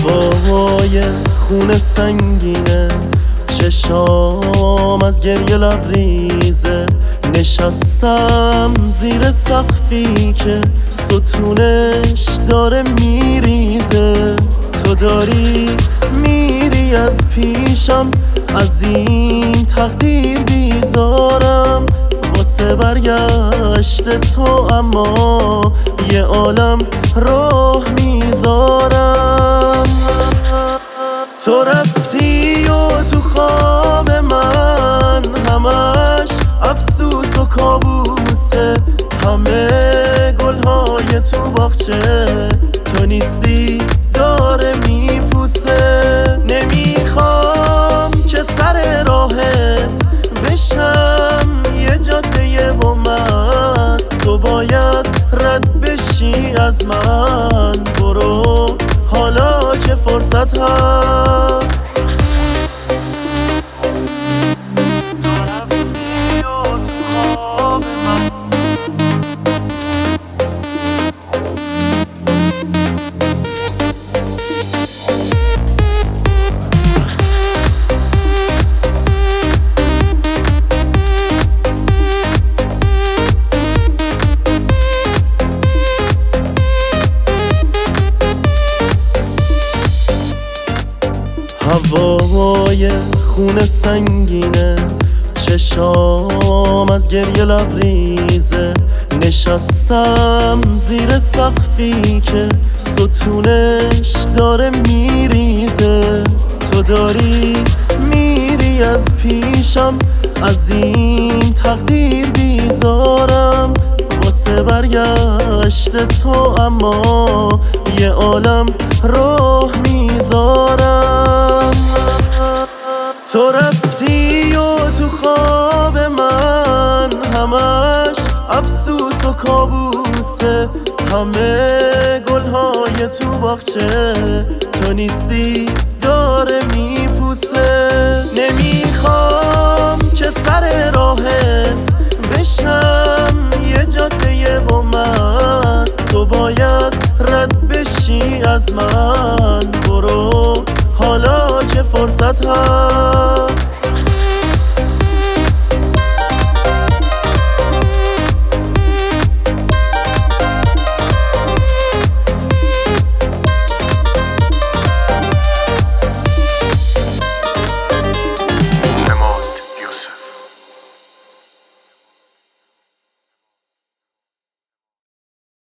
هوای خون سنگینه، چشام از گریه لبریزه. نشستم زیر سقفی که ستونش داره میریزه. تو داری میری از پیشم، از این تقدیر بیزارم. واسه برگشت تو اما یه عالم راه میذارم. تو رفتی و تو خواب من همش افسوس و کابوسه. همه گلهای تو باغچه تو نیستی داره میپوسه. نمیخوام که سر راهت بشم یه جاده بوم است. تو باید رد بشی از من، برو حالا که فرصت هست. تو رفتی و تو خواب من هوای خون سنگینه، چشام از گریه لبریزه. نشستم زیر سقفی که ستونش داره میریزه. تو داری میری از پیشم، از این تقدیر بیزارم. واسه برگشت تو اما یه عالم راه میذارم. تو رفتی و تو خواب من همش افسوس و کابوسه. همه گلهای تو باغچه تو نیستی داره میپوسه. نمیخوام که سر راهت بشم یه جاده بوم است. تو باید رد بشی از من، برو حالا که فرصت هست.